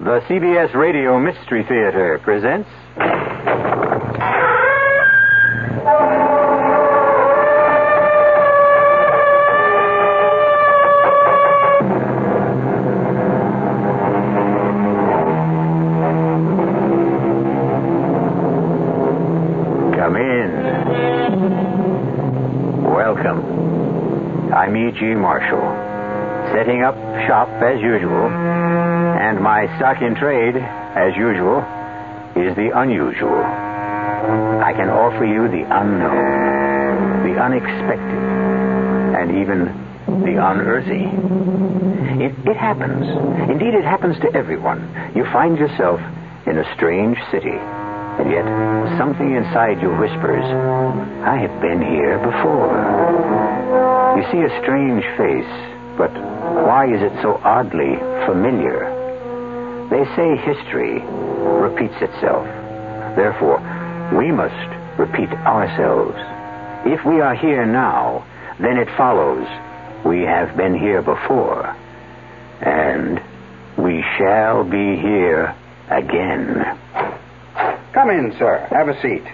The CBS Radio Mystery Theater presents... Come in. Welcome. I'm E.G. Marshall, setting up shop as usual. And my stock in trade, as usual, is the unusual. I can offer you the unknown, the unexpected, and even the unearthly. It happens. Indeed, it happens to everyone. You find yourself in a strange city, and yet something inside you whispers, I have been here before. You see a strange face, but why is it so oddly familiar? They say history repeats itself. Therefore, we must repeat ourselves. If we are here now, then it follows we have been here before. And we shall be here again. Come in, sir. Have a seat.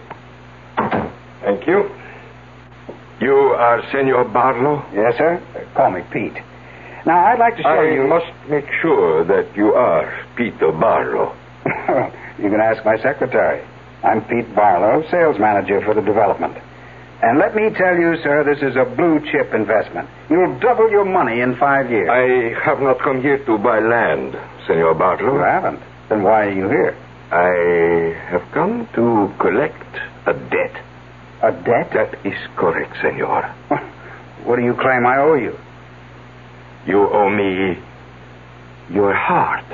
Thank you. You are Senor Barlow? Yes, sir. Call me Pete. Now, I'd like to show you... I must make sure that you are Peter Barlow. You can ask my secretary. I'm Pete Barlow, sales manager for the development. And let me tell you, sir, this is a blue-chip investment. You'll double your money in 5 years. I have not come here to buy land, Senor Barlow. You haven't? Then why are you here? I have come to collect a debt. A debt? That is correct, senor. What do you claim I owe you? You owe me your heart.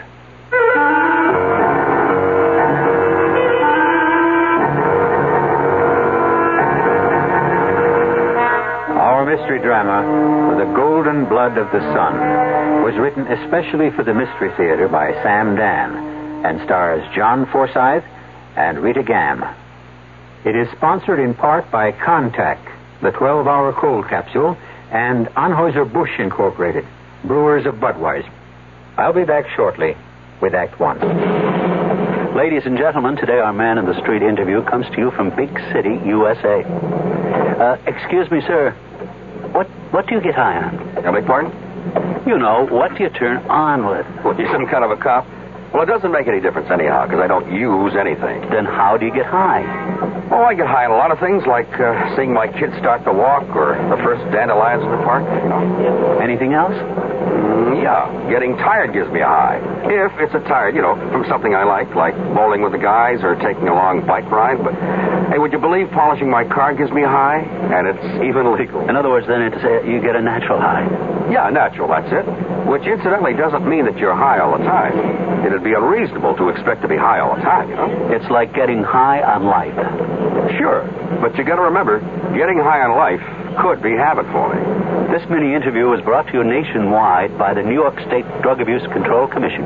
Our mystery drama, The Golden Blood of the Sun, was written especially for the Mystery Theater by Sam Dan and stars John Forsythe and Rita Gam. It is sponsored in part by Contact, the 12-hour cold capsule, and Anheuser-Busch Incorporated, brewers of Budweiser. I'll be back shortly with Act One. Ladies and gentlemen, today our Man in the Street interview comes to you from Big City, USA. Excuse me, sir. What do you get high on? I beg pardon? You know, what do you turn on with? What, you some kind of a cop? Well, it doesn't make any difference anyhow, because I don't use anything. Then how do you get high? Oh, I get high on a lot of things, like seeing my kids start to walk or the first dandelions in the park, you know. Anything else? Yeah, getting tired gives me a high. If it's a tired, from something I like bowling with the guys or taking a long bike ride. But, hey, would you believe polishing my car gives me a high? And it's even legal. In other words, then, you get a natural high. Yeah, natural, that's it. Which, incidentally, doesn't mean that you're high all the time. It'd be unreasonable to expect to be high all the time, you know? It's like getting high on life. Sure, but you got to remember, getting high on life could be habit forming. This mini-interview was brought to you nationwide by the New York State Drug Abuse Control Commission.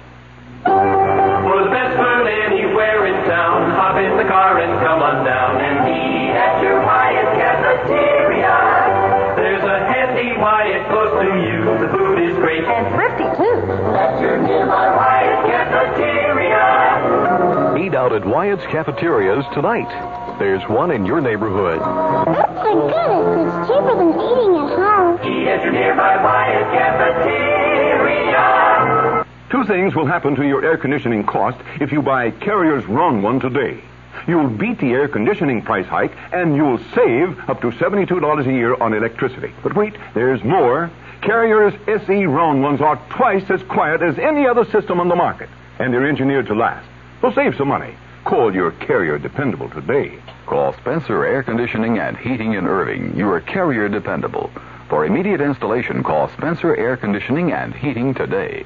For the best food anywhere in town, hop in the car and come on down and eat at your Wyatt Cafeteria. There's a handy Wyatt close to you. The food is great. And thrifty, too. At your nearby Wyatt Cafeteria. Eat out at Wyatt's Cafeterias tonight. There's one in your neighborhood. Oh, my goodness, it's cheaper than eating at home. Eat at your nearby Wyatt Cafeteria. Two things will happen to your air conditioning cost if you buy Carrier's Wrong One today. You'll beat the air conditioning price hike, and you'll save up to $72 a year on electricity. But wait, there's more. Carrier's SE Wrong Ones are twice as quiet as any other system on the market, and they're engineered to last. So save some money. Call your Carrier Dependable today. Call Spencer Air Conditioning and Heating in Irving, your Carrier Dependable. For immediate installation, call Spencer Air Conditioning and Heating today.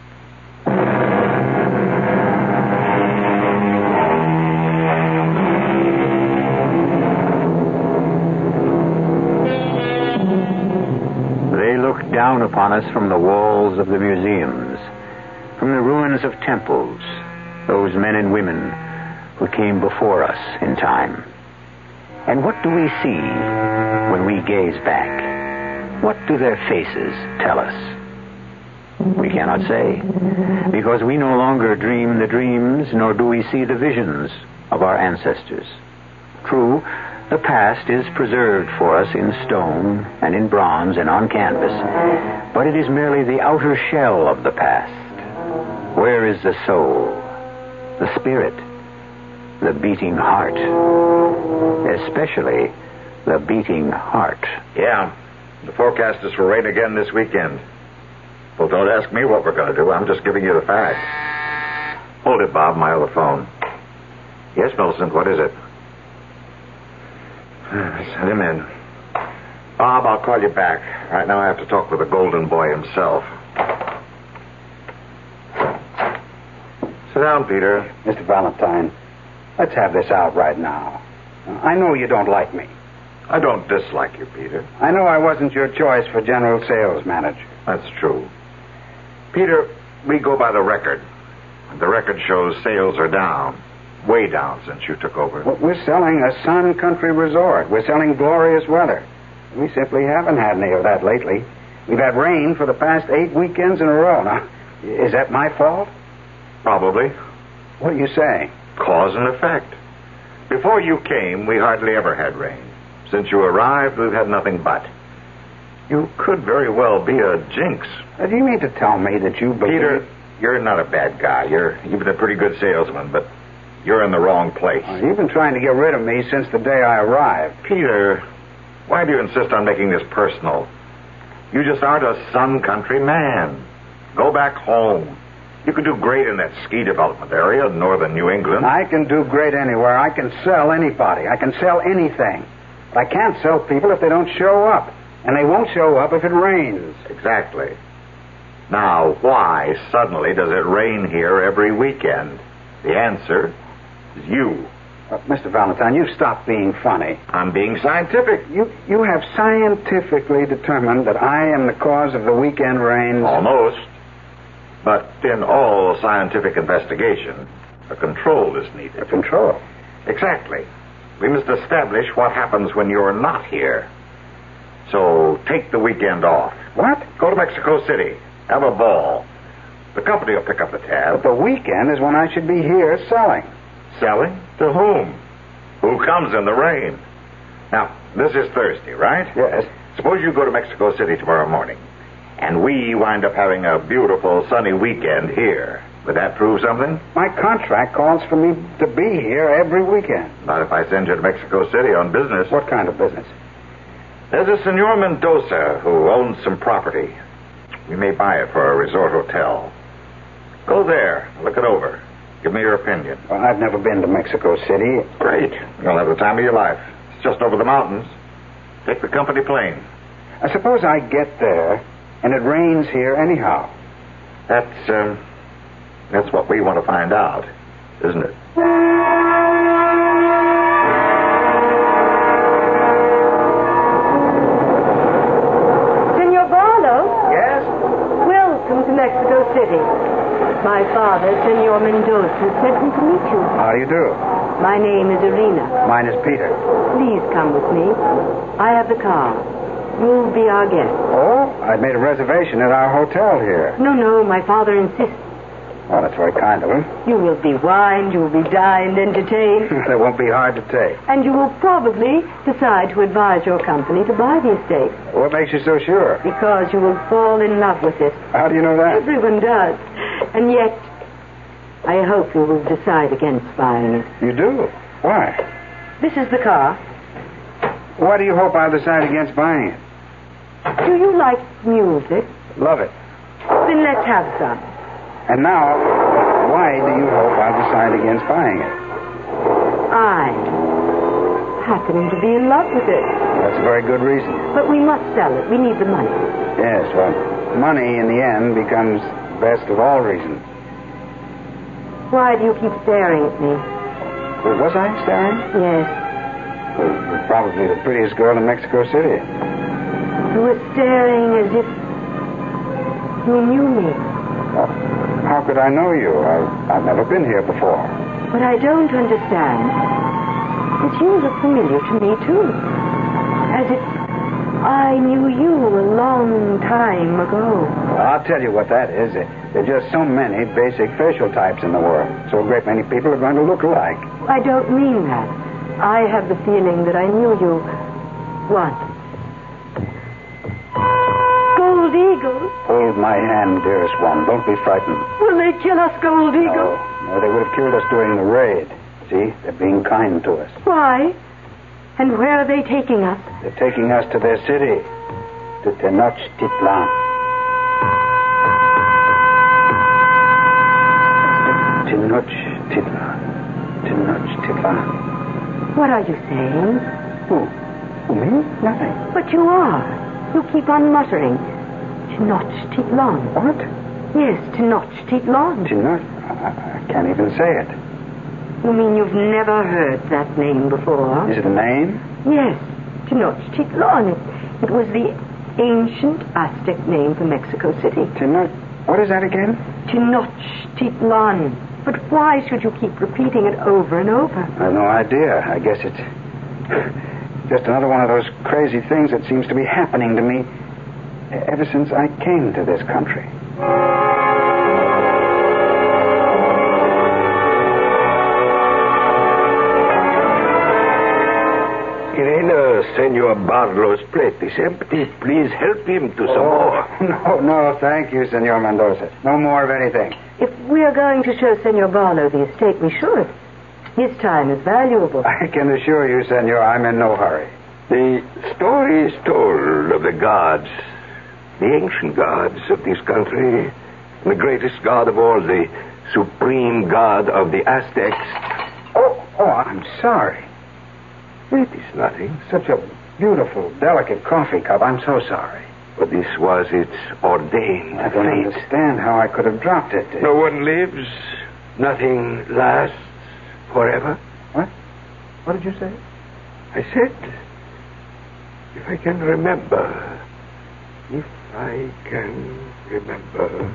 They look down upon us from the walls of the museums, from the ruins of temples, those men and women who came before us in time. And what do we see when we gaze back? What do their faces tell us? We cannot say, because we no longer dream the dreams, nor do we see the visions of our ancestors. True, the past is preserved for us in stone and in bronze and on canvas, but it is merely the outer shell of the past. Where is the soul, the spirit, the beating heart? Especially the beating heart. Yeah, the forecast is for rain again this weekend. Well, don't ask me what we're going to do. I'm just giving you the facts. Hold it, Bob, my other phone. Yes, Millicent, what is it? Send him in. Bob, I'll call you back. Right now I have to talk with the golden boy himself. Sit down, Peter. Mr. Valentine, let's have this out right now. I know you don't like me. I don't dislike you, Peter. I know I wasn't your choice for general sales manager. That's true. Peter, we go by the record. The record shows sales are down. Way down since you took over. Well, we're selling a sun country resort. We're selling glorious weather. We simply haven't had any of that lately. We've had rain for the past 8 weekends in a row. Now, is that my fault? Probably. What are you saying? Cause and effect. Before you came, we hardly ever had rain. Since you arrived, we've had nothing but. You could very well be a jinx. Do you mean to tell me that you believe... Peter, you're not a bad guy. You're even a pretty good salesman, but you're in the wrong place. You've been trying to get rid of me since the day I arrived. Peter, why do you insist on making this personal? You just aren't a sun country man. Go back home. You can do great in that ski development area in northern New England. I can do great anywhere. I can sell anybody. I can sell anything. But I can't sell people if they don't show up. And they won't show up if it rains. Exactly. Now, why suddenly does it rain here every weekend? The answer is you. Mr. Valentine, you've stopped being funny. I'm being scientific. You have scientifically determined that I am the cause of the weekend rains. Almost. But in all scientific investigation, a control is needed. A control? Exactly. We must establish what happens when you're not here. So take the weekend off. What? Go to Mexico City. Have a ball. The company will pick up the tab. But the weekend is when I should be here selling. Selling? To whom? Who comes in the rain? Now, this is Thursday, right? Yes. Suppose you go to Mexico City tomorrow morning, and we wind up having a beautiful sunny weekend here. Would that prove something? My contract calls for me to be here every weekend. Not if I send you to Mexico City on business. What kind of business? There's a Senor Mendoza who owns some property. We may buy it for a resort hotel. Go there. Look it over. Give me your opinion. Well, I've never been to Mexico City. Great. You'll have the time of your life. It's just over the mountains. Take the company plane. I suppose I get there, and it rains here anyhow. That's what we want to find out, isn't it? Senor Barlow? Yes? Welcome to Mexico City. My father, Senor Mendoza, sent me to meet you. How do you do? My name is Irina. Mine is Peter. Please come with me. I have the car. You'll be our guest. Oh, I've made a reservation at our hotel here. No, my father insists. Oh, that's very kind of him. You will be wined, you will be dined, entertained. That won't be hard to take. And you will probably decide to advise your company to buy the estate. What makes you so sure? Because you will fall in love with it. How do you know that? Everyone does. And yet, I hope you will decide against buying it. You do? Why? This is the car. Why do you hope I'll decide against buying it? Do you like music? Love it. Then let's have some. And now, why do you hope I'll decide against buying it? I happen to be in love with it. That's a very good reason. But we must sell it. We need the money. Yes, well, money in the end becomes the best of all reasons. Why do you keep staring at me? Well, was I staring? Yes. Well, you're probably the prettiest girl in Mexico City. You were staring as if you knew me. Well, how could I know you? I've never been here before. But I don't understand that you look familiar to me, too. As if I knew you a long time ago. Well, I'll tell you what that is. There are just so many basic facial types in the world. So a great many people are going to look alike. I don't mean that. I have the feeling that I knew you once. Gold Eagle. Hold my hand, dearest one. Don't be frightened. Will they kill us, Gold Eagle? No, they would have killed us during the raid. See, they're being kind to us. Why? And where are they taking us? They're taking us to their city, to Tenochtitlan. Tenochtitlan. What are you saying? Who? Me? Nothing. But you are. You keep on muttering. Tenochtitlan. What? Yes, Tenochtitlan. I can't even say it. You mean you've never heard that name before? Is it a name? Yes, Tenochtitlan. It was the ancient Aztec name for Mexico City. What is that again? Tenochtitlan. But why should you keep repeating it over and over? I have no idea. I guess it's just another one of those crazy things that seems to be happening to me ever since I came to this country. Senor Barlow's plate is empty. Please help him to some more. No, thank you, Senor Mendoza. No more of anything. If we are going to show Senor Barlow the estate, we should. His time is valuable. I can assure you, Senor, I'm in no hurry. The story is told of the gods, the ancient gods of this country, and the greatest god of all, the supreme god of the Aztecs. Oh, I'm sorry. It is nothing. Such a beautiful, delicate coffee cup. I'm so sorry. But this was its ordained I don't fate. understand how I could have dropped it. No one lives. Nothing lasts forever. What? What did you say? I said, if I can remember. If I can remember.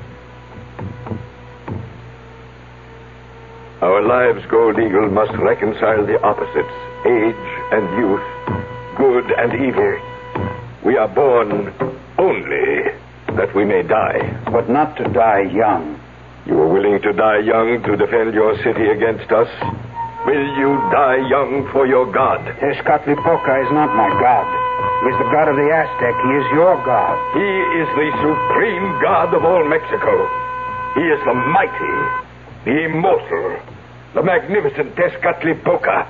Our lives, Gold Eagle, must reconcile the opposites, age and youth, good and evil. We are born only that we may die. But not to die young. You are willing to die young to defend your city against us? Will you die young for your God? Tezcatlipoca is not my God. He is the God of the Aztec. He is your God. He is the supreme God of all Mexico. He is the mighty, the immortal, the magnificent Tezcatlipoca.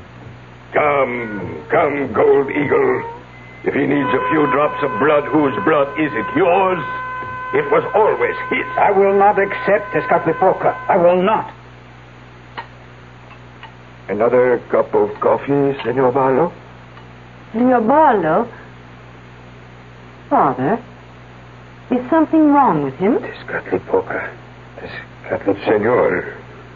Come, Gold Eagle. If he needs a few drops of blood, whose blood is it? Yours? It was always his. I will not accept Tezcatlipoca. I will not. Another cup of coffee, Senor Barlow? Senor Barlow? Father, is something wrong with him? Tezcatlipoca. Senor.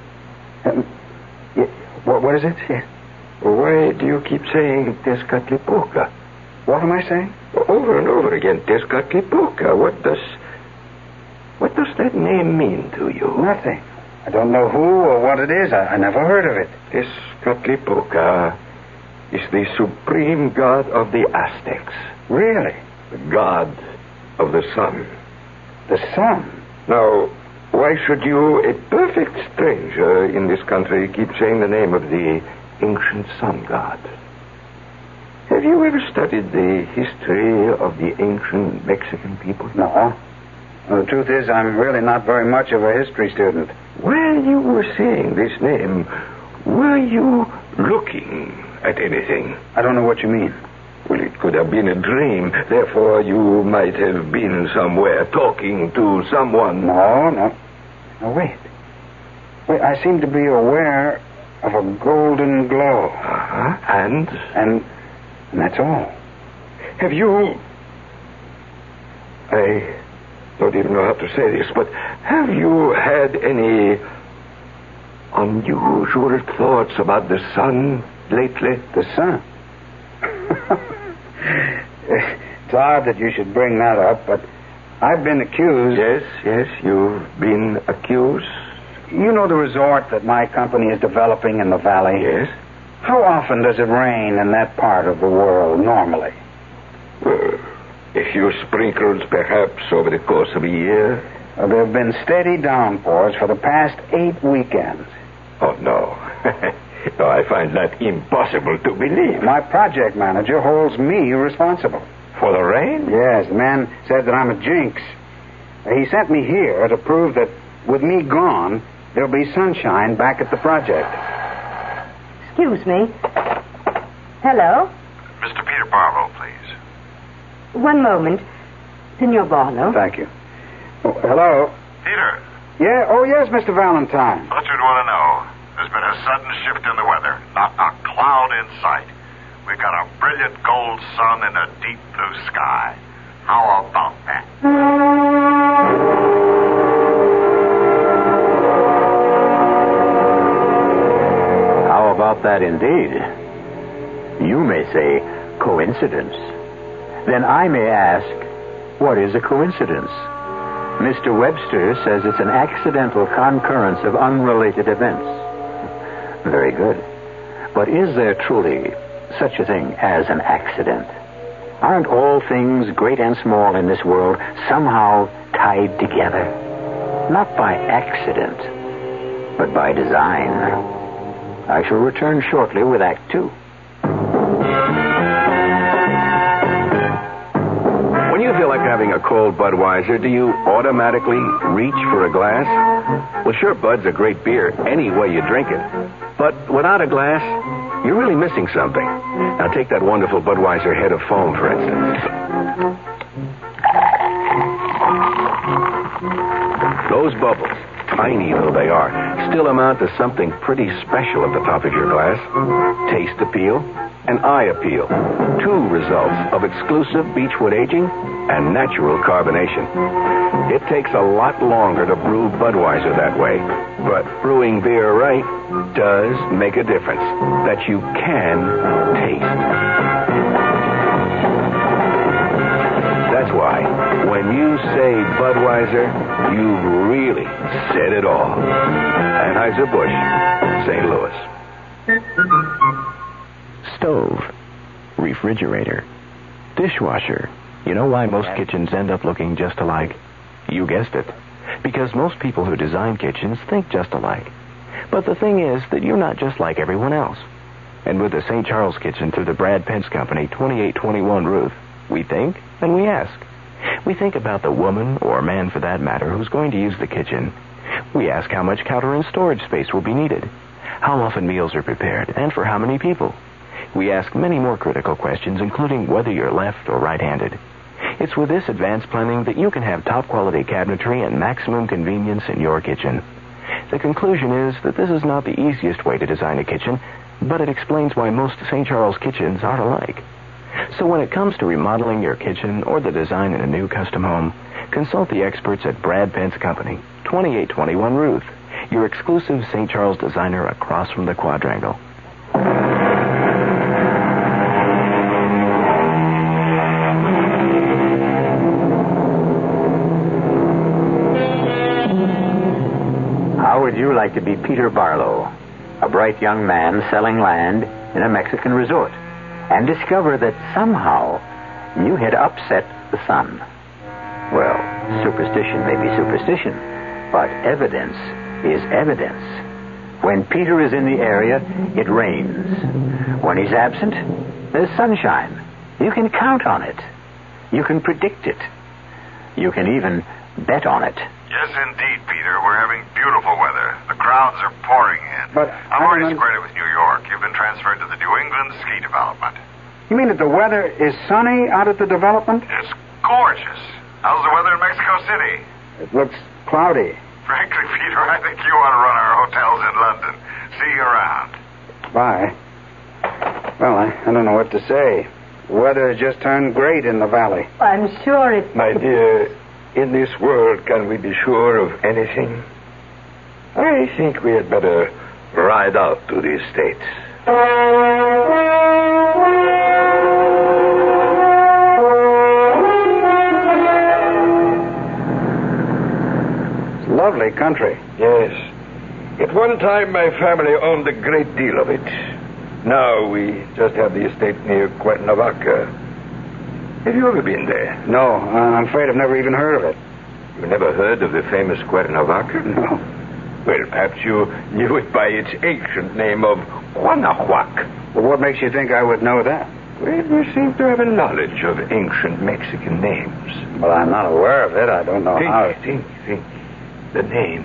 What is it? Yes. Why do you keep saying Tezcatlipoca? What am I saying? Over and over again, Tezcatlipoca. What does that name mean to you? Nothing. I don't know who or what it is. I never heard of it. Tezcatlipoca is the supreme god of the Aztecs. Really? The god of the sun. The sun? Now, why should you, a perfect stranger in this country, keep saying the name of the ancient sun god? Have you ever studied the history of the ancient Mexican people? No. Well, the truth is, I'm really not very much of a history student. While you were saying this name, were you looking at anything? I don't know what you mean. Well, it could have been a dream. Therefore, you might have been somewhere talking to someone. No, wait. I seem to be aware of a golden glow. Uh-huh. And that's all. Have you... I don't even know how to say this, but have you had any unusual thoughts about the sun lately? The sun? It's odd that you should bring that up, but I've been accused... Yes, you've been accused. You know the resort that my company is developing in the valley? Yes. How often does it rain in that part of the world normally? Well, few sprinkles, perhaps, over the course of a year? There have been steady downpours for the past 8 weekends. Oh, no. No, I find that impossible to believe. My project manager holds me responsible. For the rain? Yes, the man said that I'm a jinx. He sent me here to prove that with me gone, there'll be sunshine back at the project. Excuse me. Hello? Mr. Peter Barlow, please. One moment. Senor Barlow. Thank you. Oh, hello? Peter, Yeah, oh, yes, Mr. Valentine. thought you'd want to know. There's been a sudden shift in the weather. Not a cloud in sight. We've got a brilliant gold sun and a deep blue sky. How about that? How about that indeed? You may say coincidence. Then I may ask, what is a coincidence? Mr. Webster says it's an accidental concurrence of unrelated events. Very good. But is there truly such a thing as an accident? Aren't all things, great and small in this world, somehow tied together? Not by accident, but by design. I shall return shortly with Act 2. When you feel like having a cold Budweiser, do you automatically reach for a glass? Well, sure, Bud's a great beer any way you drink it. But without a glass, you're really missing something. Now, take that wonderful Budweiser head of foam, for instance. Those bubbles, tiny though they are, still amount to something pretty special at the top of your glass. Taste appeal and eye appeal. 2 results of exclusive Beechwood aging and natural carbonation. It takes a lot longer to brew Budweiser that way, but brewing beer right does make a difference that you can taste. That's why when you say Budweiser, you've really said it all. Anheuser-Busch, St. Louis. Stove, refrigerator, dishwasher. You know why most kitchens end up looking just alike? You guessed it. Because most people who design kitchens think just alike. But the thing is that you're not just like everyone else. And with the St. Charles Kitchen through the Brad Pence Company, 2821 Ruth, we think and we ask. We think about the woman, or man for that matter, who's going to use the kitchen. We ask how much counter and storage space will be needed, how often meals are prepared, and for how many people. We ask many more critical questions, including whether you're left or right-handed. It's with this advanced planning that you can have top-quality cabinetry and maximum convenience in your kitchen. The conclusion is that this is not the easiest way to design a kitchen, but it explains why most St. Charles kitchens aren't alike. So when it comes to remodeling your kitchen or the design in a new custom home, consult the experts at Brad Pence Company, 2821 Ruth, your exclusive St. Charles designer across from the Quadrangle. How would you like to be Peter Barlow, a bright young man selling land in a Mexican resort, and discover that somehow you had upset the sun? Well, superstition may be superstition, but evidence is evidence. When Peter is in the area, it rains. When he's absent, there's sunshine. You can count on it. You can predict it. You can even bet on it. Yes, indeed, Peter. We're having beautiful weather. The crowds are pouring in. But I'm already squared it with New York. You've been transferred to the New England ski development. You mean that the weather is sunny out at the development? It's gorgeous. How's the weather in Mexico City? It looks cloudy. Frankly, Peter, I think you ought to run our hotels in London. See you around. Bye. Well, I don't know what to say. The weather has just turned great in the valley. I'm sure it's... My dear, in this world, can we be sure of anything? I think we had better ride out to the States. It's lovely country. Yes. At one time, my family owned a great deal of it. Now we just have the estate near Cuernavaca. Have you ever been there? No, I'm afraid I've never even heard of it. You never heard of the famous Cuernavaca? No. Well, perhaps you knew it by its ancient name of Guanajuac. Well, what makes you think I would know that? Well, you seem to have a knowledge of ancient Mexican names. Well, I'm not aware of it. I don't know how. Think. The name.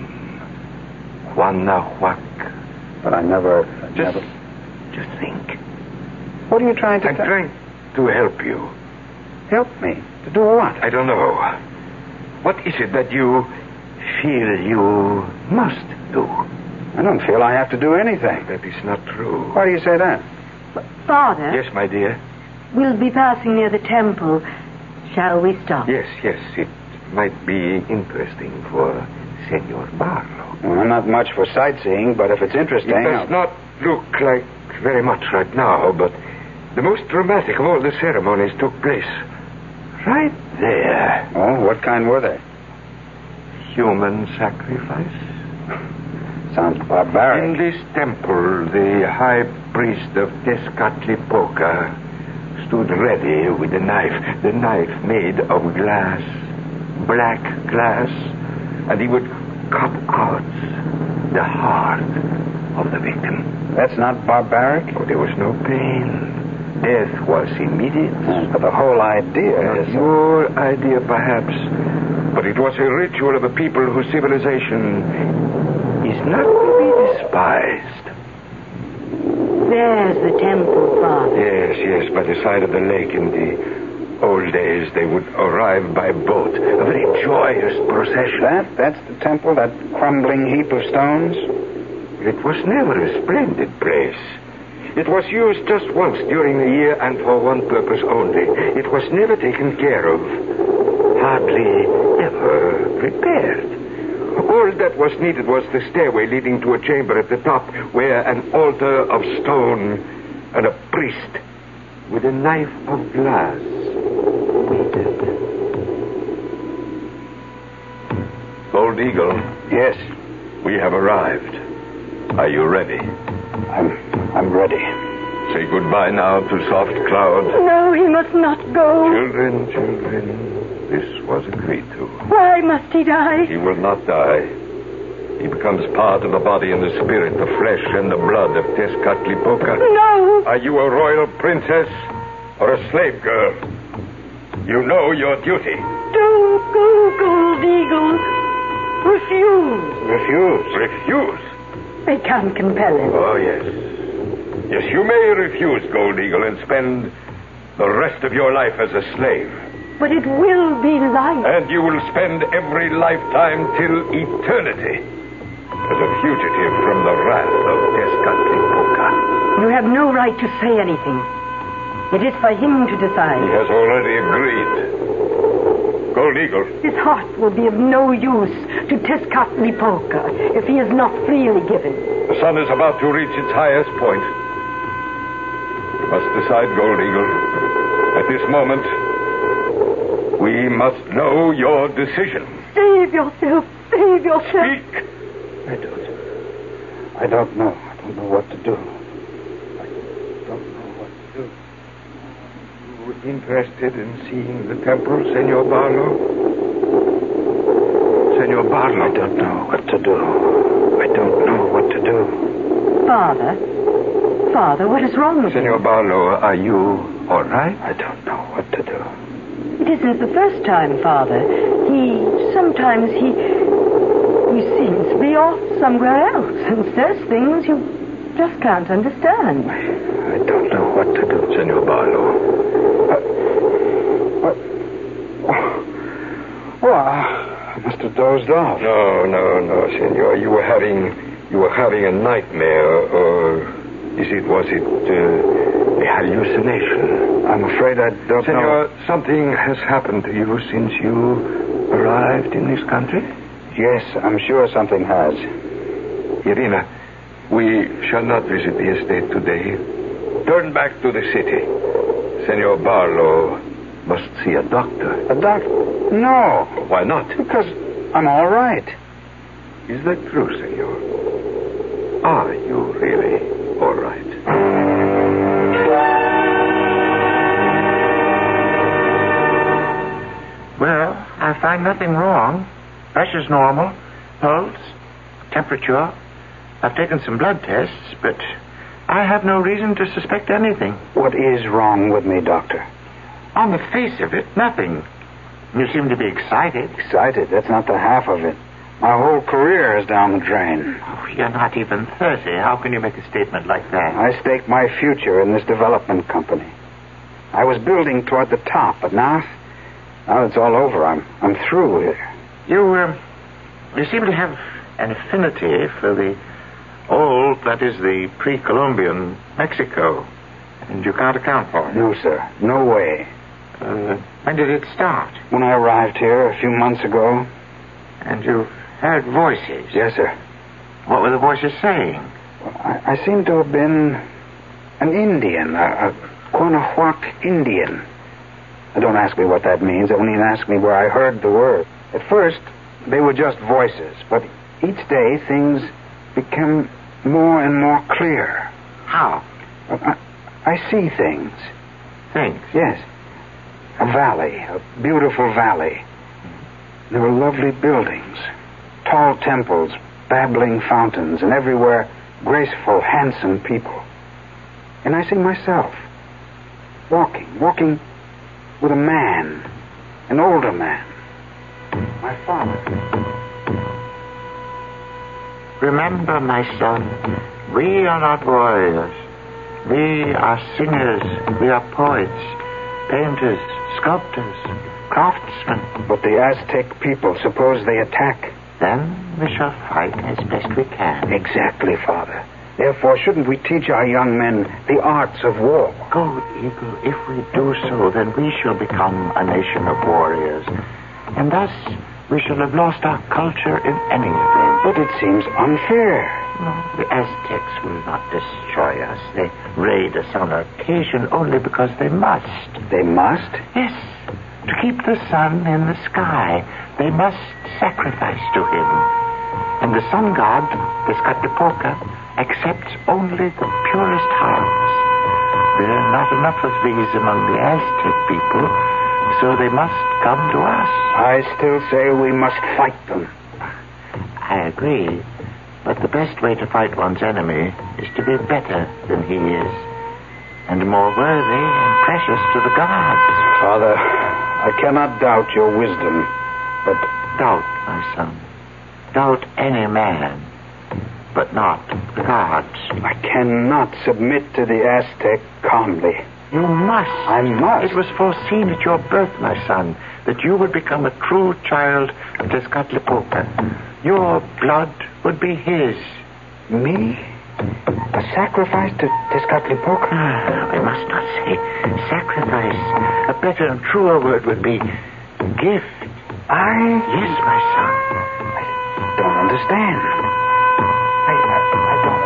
Guanajuac. But I never... Just think. What are you trying to... I'm trying to help you. Help me? To do what? I don't know. What is it that you feel you must do? I don't feel I have to do anything. That is not true. Why do you say that? Father? Yes, my dear? We'll be passing near the temple. Shall we stop? Yes. It might be interesting for Senor Barlow. Well, I'm not much for sightseeing, but if it's interesting... It does not look like very much right now, but the most dramatic of all the ceremonies took place right there. Oh, what kind were they? Human sacrifice. Sounds barbaric. In this temple, the high priest of Tezcatlipoca stood ready with a knife. The knife made of glass, black glass, and he would cut out the heart of the victim. That's not barbaric? Oh, there was no pain. Death was immediate. But the whole idea is... Your idea, perhaps. But it was a ritual of a people whose civilization is not to be despised. There's the temple, Father. Yes, by the side of the lake. In the old days, they would arrive by boat. A very joyous procession. That's the temple, that crumbling heap of stones? It was never a splendid place. It was used just once during the year and for one purpose only. It was never taken care of. Hardly ever repaired. All that was needed was the stairway leading to a chamber at the top where an altar of stone and a priest with a knife of glass waited. Gold Eagle. Yes. We have arrived. Are you ready? I'm ready. Say goodbye now to Soft Cloud. No, he must not go. Children, this was agreed to. Why must he die? He will not die. He becomes part of the body and the spirit, the flesh and the blood of Tezcatlipoca. No. Are you a royal princess or a slave girl? You know your duty. Don't go, Gold Eagle. Refuse. Refuse? I can't compel him. Oh, yes. Yes, you may refuse, Gold Eagle, and spend the rest of your life as a slave. But it will be life. And you will spend every lifetime till eternity as a fugitive from the wrath of Tezcatlipoca. You have no right to say anything. It is for him to decide. He has already agreed. Gold Eagle. His heart will be of no use to Tezcatlipoca if he is not freely given. The sun is about to reach its highest point. We must decide, Gold Eagle. At this moment, we must know your decision. Save yourself. Save yourself. Speak. I don't know. I don't know what to do. You interested in seeing the temple, Senor Barlow? Senor Barlow. I don't know what to do. Father, what is wrong with Senor you? Barlow, are you all right? I don't know what to do. It isn't the first time, Father. Sometimes he seems to be off somewhere else and says things you just can't understand. I don't know what to do. Senor Barlow. Well, I must have dozed off. No, Senor. You were having a nightmare, or was it a hallucination? I'm afraid I don't know. Senor, something has happened to you since you arrived in this country? Yes, I'm sure something has. Irina, we shall not visit the estate today. Turn back to the city. Senor Barlow must see a doctor. A doctor? No. Why not? Because I'm all right. Is that true, Senor? Are you really all right? find nothing wrong. Pressure's normal. Pulse, temperature. I've taken some blood tests, but I have no reason to suspect anything. What is wrong with me, Doctor? On the face of it, nothing. You seem to be excited. Excited? That's not the half of it. My whole career is down the drain. Oh, you're not even 30. How can you make a statement like that? I staked my future in this development company. I was building toward the top, but now it's all over. I'm through here. You seem to have an affinity for the old, that is, the pre-Columbian Mexico. And you can't account for it. No, sir. No way. When did it start? When I arrived here a few months ago. And you heard voices? Yes, sir. What were the voices saying? Well, I seem to have been an Indian, a Quanahuac Indian. Don't ask me what that means. Only ask me where I heard the word. At first, they were just voices, but each day things became more and more clear. How? I see things. Things? Yes. A valley, a beautiful valley. There were lovely buildings, tall temples, babbling fountains, and everywhere graceful, handsome people. And I see myself walking with a man, an older man, my father. Remember, my son, we are not warriors. We are singers, we are poets, painters, sculptors, craftsmen. But the Aztec people, suppose they attack? Then we shall fight as best we can. Exactly, Father. Therefore, shouldn't we teach our young men the arts of war? Gold Eagle, if we do so, then we shall become a nation of warriors. And thus, we shall have lost our culture in any event. But it seems unfair. No, the Aztecs will not destroy us. They raid us on occasion only because they must. They must? Yes. To keep the sun in the sky, they must sacrifice to him. And the sun god, Tezcatlipoca, accepts only the purest hearts. There are not enough of these among the Aztec people, so they must come to us. I still say we must fight them. I agree. But the best way to fight one's enemy is to be better than he is, and more worthy and precious to the gods. Father, I cannot doubt your wisdom, but... Doubt, my son. Doubt any man, but not the gods. I cannot submit to the Aztec calmly. You must. I must. It was foreseen at your birth, my son, that you would become a true child of Tezcatlipoca. Your blood would be his. Me? A sacrifice to Tezcatlipoca? I must not say sacrifice. A better and truer word would be gift. Yes, my son. I don't understand. I don't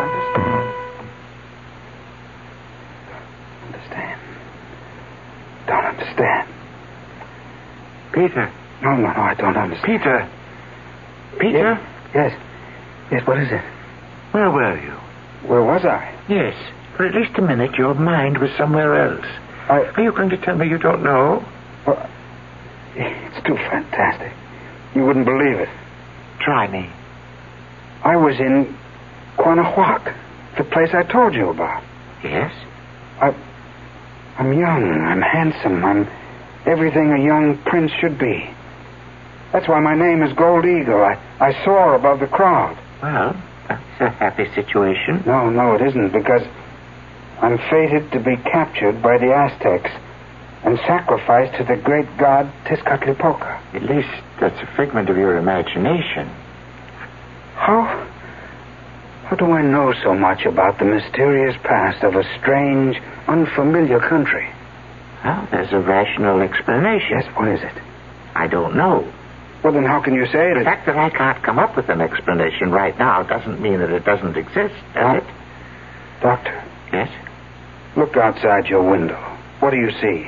understand. Don't understand. Peter. No, I don't understand. Peter? Yes, what is it? Where were you? Where was I? Yes. For at least a minute, your mind was somewhere else. Are you going to tell me you don't know? Well, it's too fantastic. You wouldn't believe it. Try me. I was in Quanahuac, the place I told you about. Yes? I'm young. I'm handsome. I'm everything a young prince should be. That's why my name is Gold Eagle. I soar above the crowd. Well, that's a happy situation. No, it isn't, because I'm fated to be captured by the Aztecs and sacrificed to the great god Tezcatlipoca. At least that's a figment of your imagination. How do I know so much about the mysterious past of a strange, unfamiliar country? Well, there's a rational explanation. Yes, what is it? I don't know. Well, then how can you say it? The fact that I can't come up with an explanation right now doesn't mean that it doesn't exist, does it? Doctor. Yes? Look outside your window. What do you see?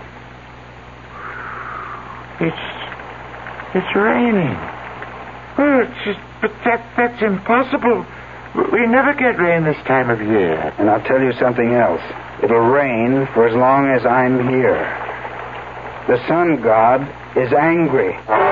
It's raining. Oh, but that's impossible. We never get rain this time of year. And I'll tell you something else. It'll rain for as long as I'm here. The sun god is angry.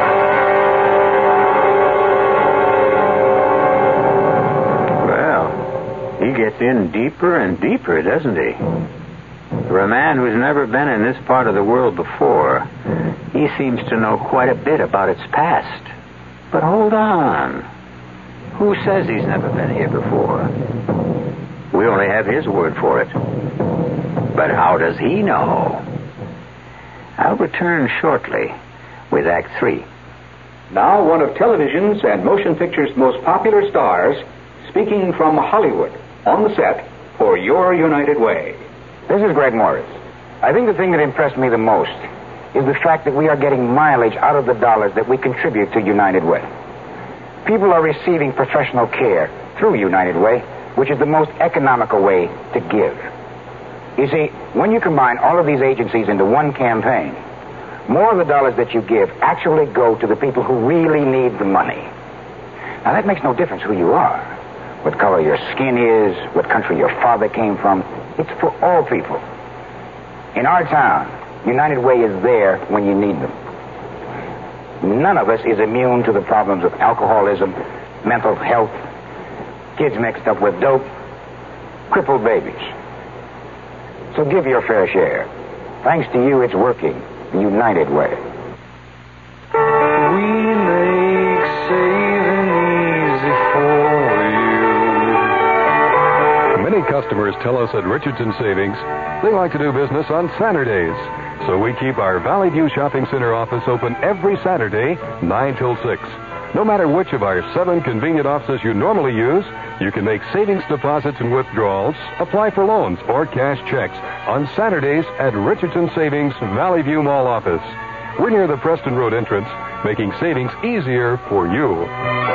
Well, he gets in deeper and deeper, doesn't he? For a man who's never been in this part of the world before, he seems to know quite a bit about its past. But hold on. Who says he's never been here before? We only have his word for it. But how does he know? I'll return shortly with Act 3. Now, one of television's and motion pictures' most popular stars, speaking from Hollywood, on the set for Your United Way. This is Greg Morris. I think the thing that impressed me the most is the fact that we are getting mileage out of the dollars that we contribute to United Way. People are receiving professional care through United Way, which is the most economical way to give. You see, when you combine all of these agencies into one campaign, more of the dollars that you give actually go to the people who really need the money. Now, that makes no difference who you are, what color your skin is, what country your father came from. It's for all people. In our town, United Way is there when you need them. None of us is immune to the problems of alcoholism, mental health, kids mixed up with dope, crippled babies. So give your fair share. Thanks to you, it's working the United Way. We make saving easy for you. Many customers tell us at Richardson Savings they like to do business on Saturdays. So we keep our Valley View Shopping Center office open every Saturday, 9 till 6. No matter which of our 7 convenient offices you normally use, you can make savings deposits and withdrawals, apply for loans, or cash checks on Saturdays at Richardson Savings Valley View Mall office. We're near the Preston Road entrance, making savings easier for you.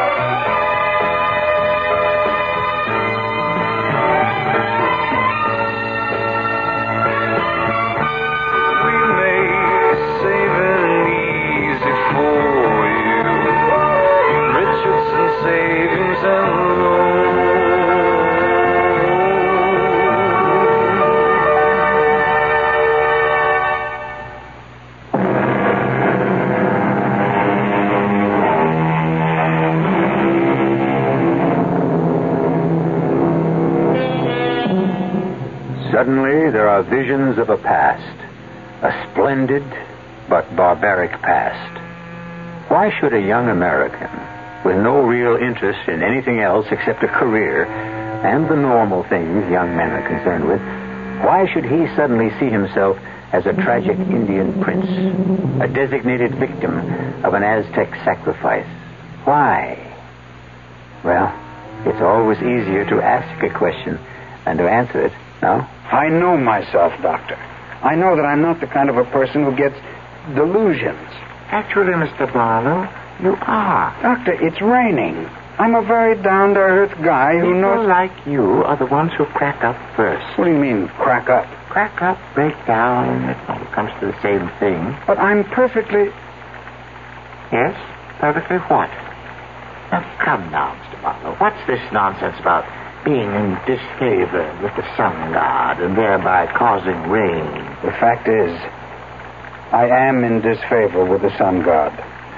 Suddenly, there are visions of a past, a splendid but barbaric past. Why should a young American, with no real interest in anything else except a career and the normal things young men are concerned with, why should he suddenly see himself as a tragic Indian prince, a designated victim of an Aztec sacrifice? Why? Well, it's always easier to ask a question than to answer it, no? I know myself, Doctor. I know that I'm not the kind of a person who gets delusions. Actually, Mr. Barlow, you are. Doctor, it's raining. I'm a very down-to-earth guy who knows... People like you are the ones who crack up first. What do you mean, crack up? Crack up, break down, it all comes to the same thing. But I'm perfectly... Yes? Perfectly what? Now, come now, Mr. Barlow. What's this nonsense about being in disfavor with the sun god and thereby causing rain? The fact is, I am in disfavor with the sun god.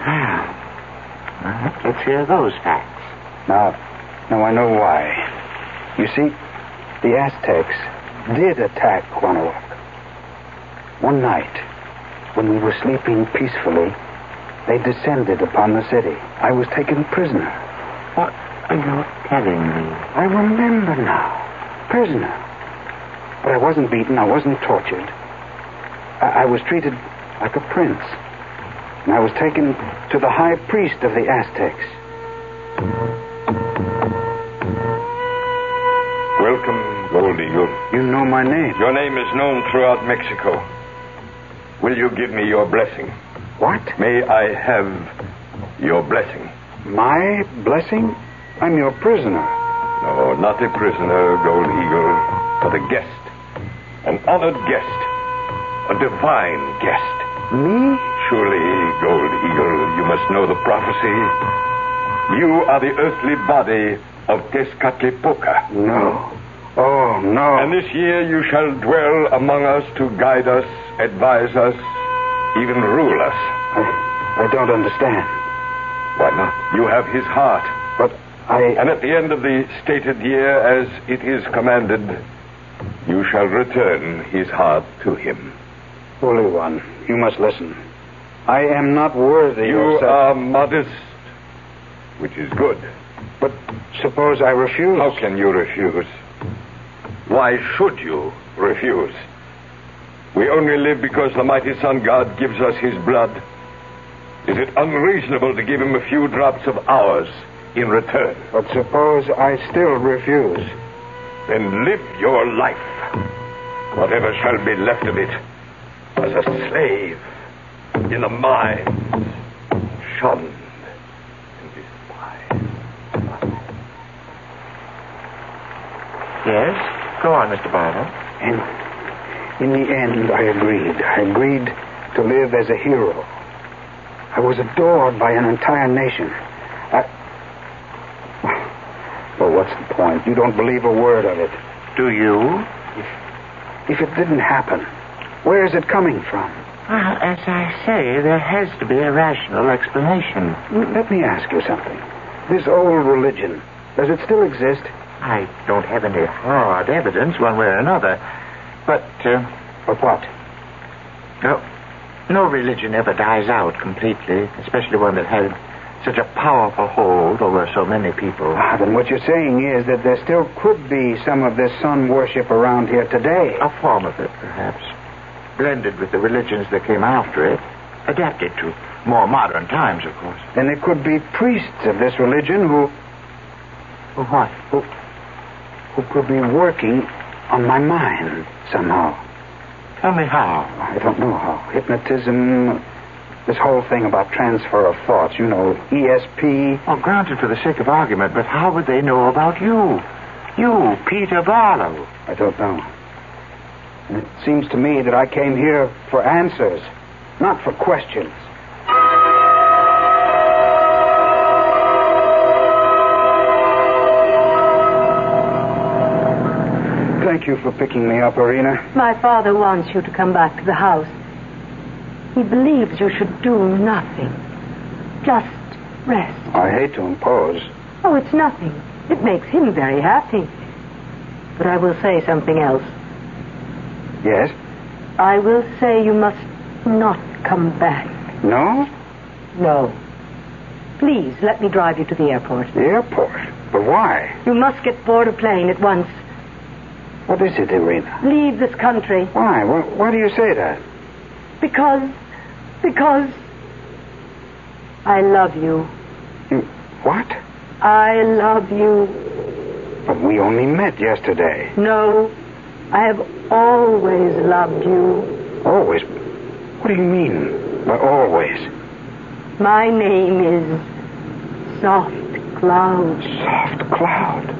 Let's hear those facts. Now, I know why. You see, the Aztecs did attack Guanajuato. One night, when we were sleeping peacefully, they descended upon the city. I was taken prisoner. What are you telling me? I remember now. Prisoner. But I wasn't beaten. I wasn't tortured. I was treated like a prince. And I was taken to the high priest of the Aztecs. Welcome, Gold Eagle. You know my name. Your name is known throughout Mexico. Will you give me your blessing? What? May I have your blessing? My blessing? I'm your prisoner. No, not a prisoner, Gold Eagle, but a guest. An honored guest. A divine guest. Me? Surely, Gold Eagle, you must know the prophecy. You are the earthly body of Tezcatlipoca. No. Oh, no. And this year you shall dwell among us to guide us, advise us, even rule us. I don't understand. Why not? You have his heart. But And at the end of the stated year, as it is commanded, you shall return his heart to him. Holy One, you must listen. I am not worthy You of such... are modest, which is good. But suppose I refuse? How can you refuse? Why should you refuse? We only live because the mighty sun god gives us his blood. Is it unreasonable to give him a few drops of ours in return? But suppose I still refuse? Then live your life, whatever shall be left of it, as a slave in the mines, shunned and despised. Yes? Go on, Mr. Barlow. In the end, I agreed. I agreed to live as a hero. I was adored by an entire nation. Well, what's the point? You don't believe a word of it. Do you? If it didn't happen, where is it coming from? Well, as I say, there has to be a rational explanation. Let me ask you something. This old religion, does it still exist? I don't have any hard evidence one way or another. But what? No religion ever dies out completely, especially one that had such a powerful hold over so many people. Then what you're saying is that there still could be some of this sun worship around here today. A form of it, perhaps. Blended with the religions that came after it. Adapted to more modern times, of course. Then there could be priests of this religion who... What? Who could be working on my mind somehow. Tell me how. I don't know how. Hypnotism, this whole thing about transfer of thoughts, you know, ESP. Well, granted for the sake of argument, but how would they know about you? You, Peter Barlow. I don't know. And it seems to me that I came here for answers, not for questions. Thank you for picking me up, Irina. My father wants you to come back to the house. He believes you should do nothing. Just rest. I hate to impose. Oh, it's nothing. It makes him very happy. But I will say something else. Yes? I will say you must not come back. No? No. Please, let me drive you to the airport. The airport? But why? You must get board a plane at once. What is it, Irina? Leave this country. Why? Why do you say that? Because I love you. You... What? I love you. But we only met yesterday. No, I have always loved you. Always? What do you mean by always? My name is Soft Cloud. Soft Cloud?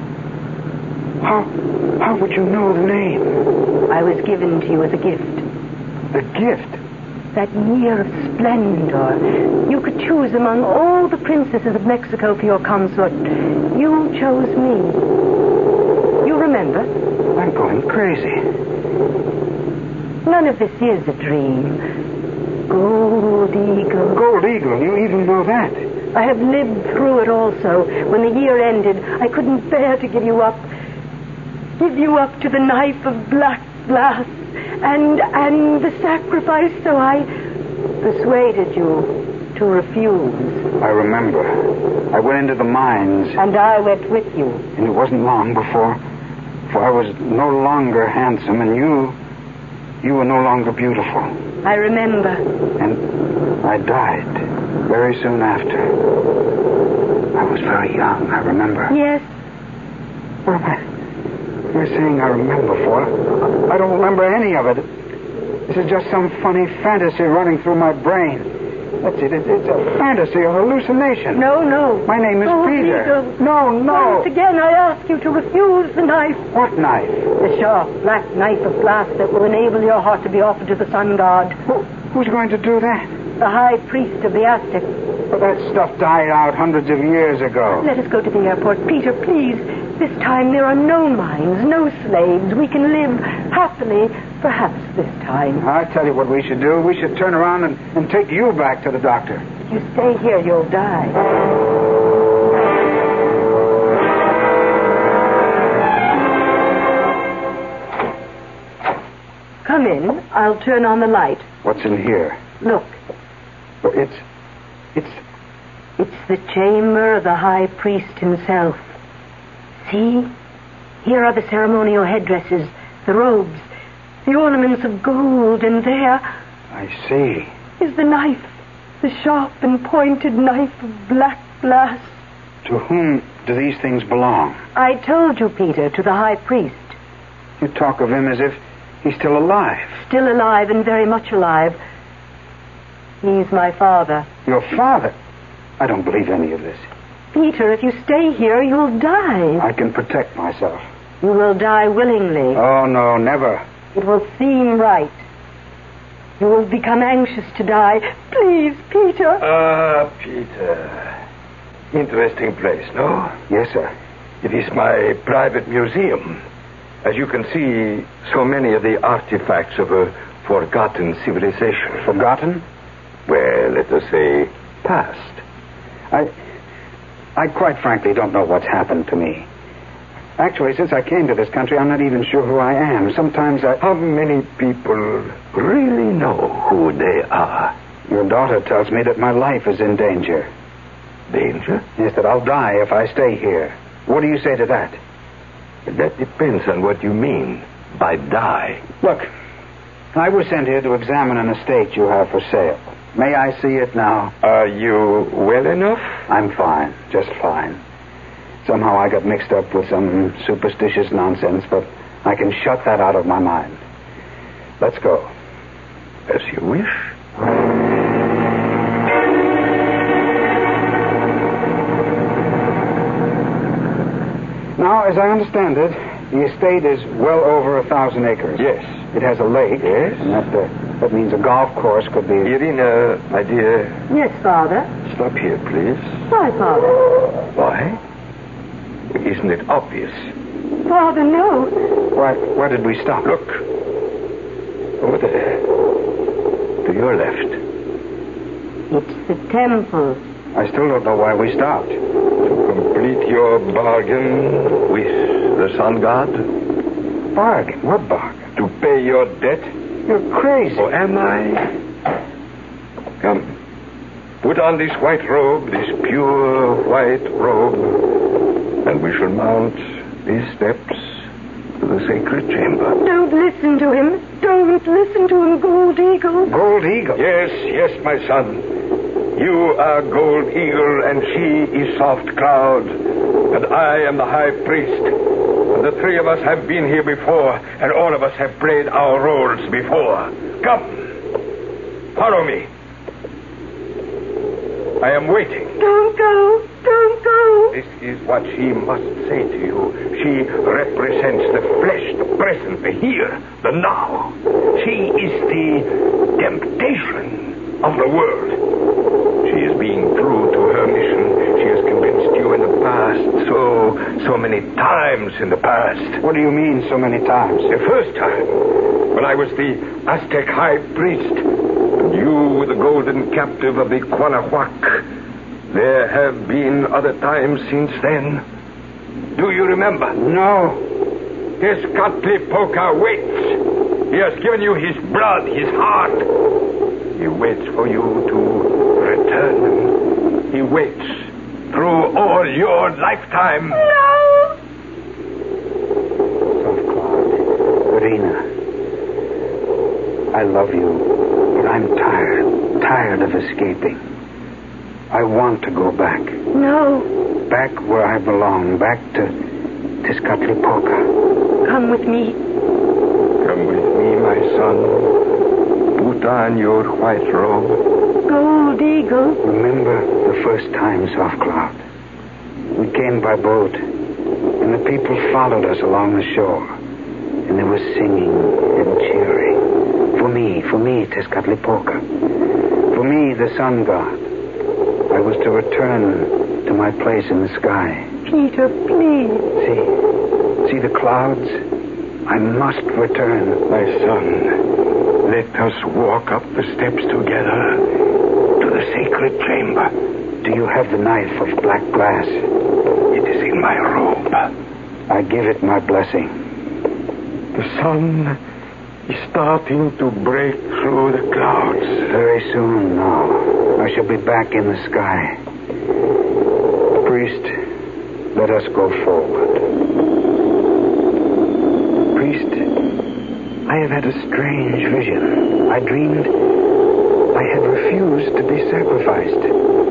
How would you know the name? I was given to you as a gift. The gift? That year of splendor. You could choose among all the princesses of Mexico for your consort. You chose me. You remember? I'm going crazy. None of this is a dream. Gold Eagle. Gold Eagle? You even know that? I have lived through it also. When the year ended, I couldn't bear to give you up. Give you up to the knife of black glass and the sacrifice, so I persuaded you to refuse. I remember. I went into the mines. And I went with you. And it wasn't long before I was no longer handsome, and you were no longer beautiful. I remember. And I died very soon after. I was very young, I remember. Yes. What am I saying I remember for? I don't remember any of it. This is just some funny fantasy running through my brain. That's it. It's a fantasy, a hallucination. No. My name is Peter. No. Once again, I ask you to refuse the knife. What knife? The sharp, black knife of glass that will enable your heart to be offered to the sun god. Who's going to do that? The high priest of the Aztecs. But that stuff died out hundreds of years ago. Let us go to the airport. Peter, please. This time there are no mines, no slaves. We can live happily Perhaps this time. I tell you what we should do. We should turn around and take you back to the doctor. If you stay here, you'll die. Come in. I'll turn on the light. What's in here? Look. It's the chamber of the high priest himself. See? Here are the ceremonial headdresses, the robes, the ornaments of gold, and there... I see. ...is the knife, the sharp and pointed knife of black glass. To whom do these things belong? I told you, Peter, to the high priest. You talk of him as if he's still alive. Still alive and very much alive. He's my father. Your father? I don't believe any of this. Peter, if you stay here, you'll die. I can protect myself. You will die willingly. Oh, no, never. It will seem right. You will become anxious to die. Please, Peter. Ah, Peter. Interesting place, no? Yes, sir. It is my private museum. As you can see, so many of the artifacts of a forgotten civilization. Forgotten? Well, let us say past. I quite frankly don't know what's happened to me. Actually, since I came to this country, I'm not even sure who I am. Sometimes How many people really know who they are? Your daughter tells me that my life is in danger. Danger? Yes, that I'll die if I stay here. What do you say to that? That depends on what you mean by die. Look, I was sent here to examine an estate you have for sale. May I see it now? Are you well enough? I'm fine, just fine. Somehow I got mixed up with some superstitious nonsense, but I can shut that out of my mind. Let's go. As you wish. Now, as I understand it, the estate is well over 1,000 acres. Yes. It has a lake. Yes. And that means a golf course could be... Irina, my dear. Yes, Father. Stop here, please. Why, Father? Why? Isn't it obvious? Father, no. Why did we stop? Look. Over there. To your left. It's the temple. I still don't know why we stopped. To complete your bargain with the sun god. Bargain? What bargain? To pay your debt. You're crazy. Or am I? Come. Put on this white robe, this pure white robe, and we shall mount these steps to the sacred chamber. Don't listen to him. Don't listen to him, Gold Eagle. Gold Eagle? Yes, my son. You are Gold Eagle, and she is Soft Cloud, and I am the High Priest. And the three of us have been here before, and all of us have played our roles before. Come. Follow me. I am waiting. Don't go. Don't go. This is what she must say to you. She represents the flesh, the present, the here, the now. She is the temptation of the world. She is being true to her mission. She has convinced you in the past, so many times in the past. What do you mean, so many times? The first time, when I was the Aztec High Priest, and you were the golden captive of the Quanahuac. There have been other times since then. Do you remember? No. Tezcatlipoca waits. He has given you his blood, his heart. He waits for you to return. He waits through all your lifetime. No! Soft Cloud. Irina. I love you, but I'm tired of escaping. I want to go back. No. Back where I belong, back to Tezcatlipoca. Come with me. Come with me, my son. Put on your white robe. Gold Eagle. Remember the first time, Soft Cloud. We came by boat, and the people followed us along the shore. And they were singing and cheering. For me, Tezcatlipoca. For me, the sun god. I was to return to my place in the sky. Peter, please. See the clouds? I must return. My son, let us walk up the steps together to the sacred chamber. Do you have the knife of black glass? It is in my robe. I give it my blessing. The sun is starting to break through the clouds. Very soon now, I shall be back in the sky. Priest, let us go forward. Priest, I have had a strange vision. I dreamed I had refused to be sacrificed.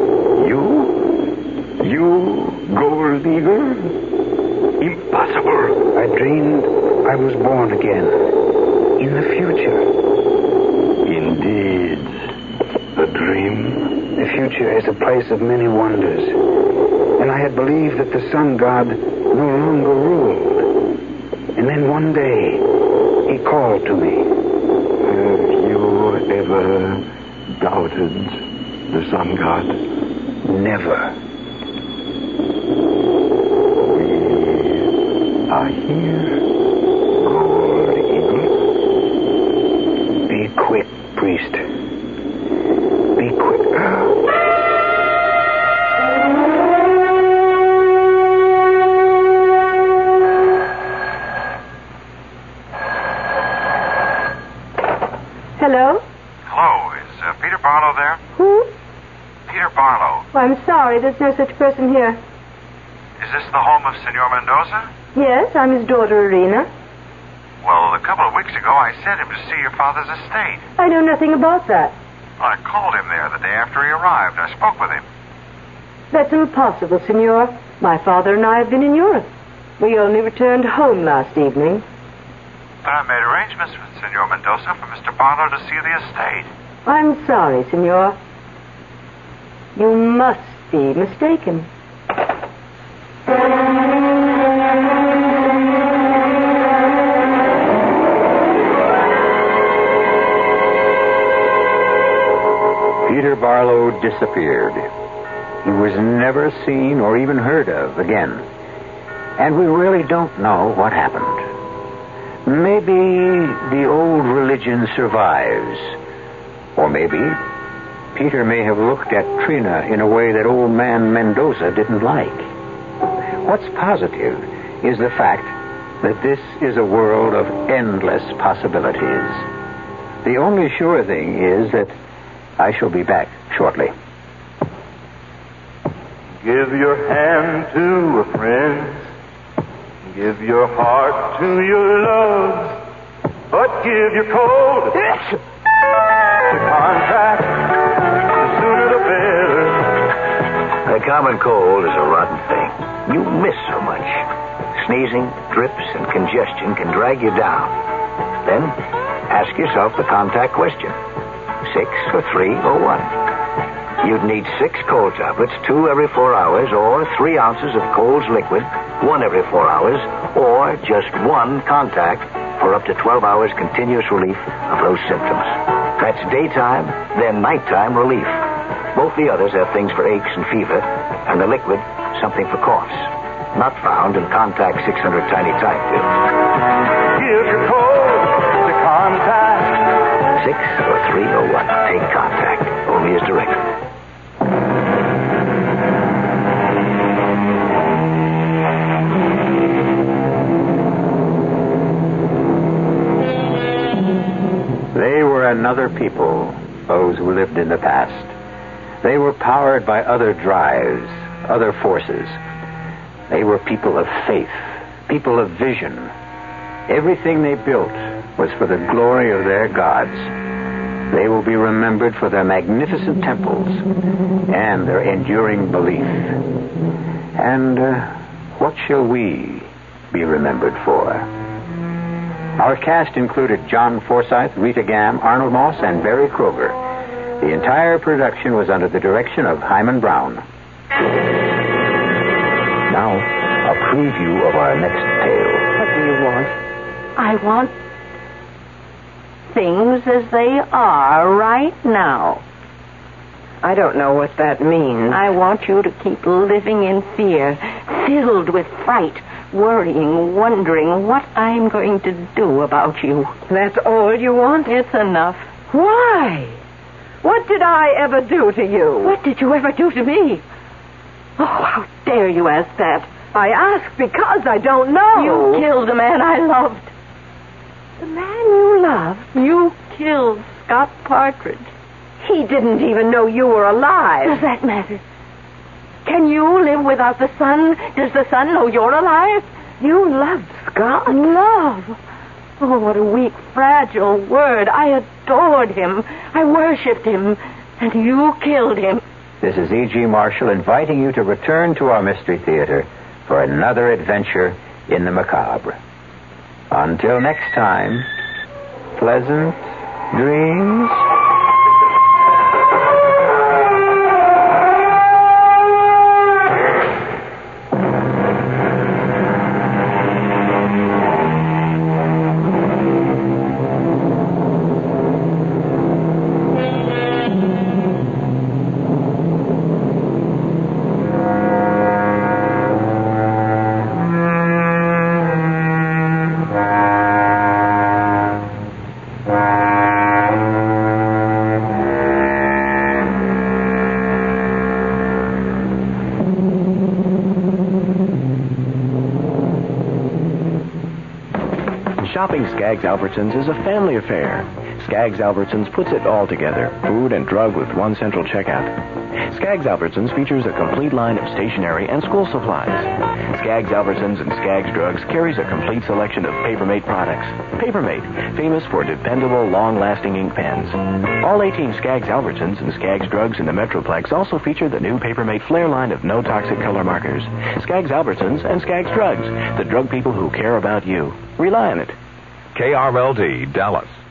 You, Gold Eagle? Impossible. I dreamed I was born again. In the future. Indeed. A dream? The future is a place of many wonders. And I had believed that the sun god no longer ruled. And then one day, he called to me. Have you ever doubted the sun god? Never. We are here, Gold Eagle. Be quick, priest. Be quick. Hello? Hello, is Peter Barlow there? Who? Peter Barlow. Oh, I'm sorry, there's no such person here. Is this the home of Senor Mendoza? Yes, I'm his daughter, Irina. Well, a couple of weeks ago, I sent him to see your father's estate. I know nothing about that. I called him there the day after he arrived. I spoke with him. That's impossible, Senor. My father and I have been in Europe. We only returned home last evening. But I made arrangements with Senor Mendoza for Mr. Barlow to see the estate. I'm sorry, Senor. You must be mistaken. Peter Barlow disappeared. He was never seen or even heard of again. And we really don't know what happened. Maybe the old religion survives. Or maybe Peter may have looked at Trina in a way that old man Mendoza didn't like. What's positive is the fact that this is a world of endless possibilities. The only sure thing is that I shall be back shortly. Give your hand to a friend. Give your heart to your love. But give your cold to contact. The sooner the better. A common cold is a rotten thing. You miss so much. Sneezing, drips, and congestion can drag you down. Then ask yourself the contact question. 6 or 3 or 1. You'd need 6 cold tablets, 2 every 4 hours, or 3 ounces of Cold's liquid, 1 every 4 hours, or just 1 contact for up to 12 hours continuous relief of those symptoms. That's daytime, then nighttime relief. Both the others have things for aches and fever, and the liquid, something for coughs. Not found in Contact 600 Tiny Time pills. Give your cold to contact. 6 or 3 or 1. Take Contact. Only as directed. They were another people, those who lived in the past. They were powered by other drives, other forces. They were people of faith, people of vision. Everything they built was for the glory of their gods. They will be remembered for their magnificent temples and their enduring belief. And what shall we be remembered for? Our cast included John Forsythe, Rita Gam, Arnold Moss, and Barry Kroger. The entire production was under the direction of Hyman Brown. Now, a preview of our next tale. What do you want? I want things as they are right now. I don't know what that means. I want you to keep living in fear, filled with fright, worrying, wondering what I'm going to do about you. That's all you want? It's enough. Why? What did I ever do to you? What did you ever do to me? Oh, how dare you ask that? I ask because I don't know. You killed the man I loved. The man you loved? You killed Scott Partridge. He didn't even know you were alive. Does that matter? Can you live without the sun? Does the sun know you're alive? You loved Scott? Love? Oh, what a weak, fragile word. I adored him. I worshipped him. And you killed him. This is E.G. Marshall inviting you to return to our Mystery Theater for another adventure in the macabre. Until next time, pleasant dreams. Shopping Skaggs Albertsons is a family affair. Skaggs Albertsons puts it all together, food and drug with one central checkout. Skaggs Albertsons features a complete line of stationery and school supplies. Skaggs Albertsons and Skaggs Drugs carries a complete selection of Papermate products. Papermate, famous for dependable, long-lasting ink pens. All 18 Skaggs Albertsons and Skaggs Drugs in the Metroplex also feature the new Papermate Flair line of no-toxic color markers. Skaggs Albertsons and Skaggs Drugs, the drug people who care about you. Rely on it. KRLD, Dallas.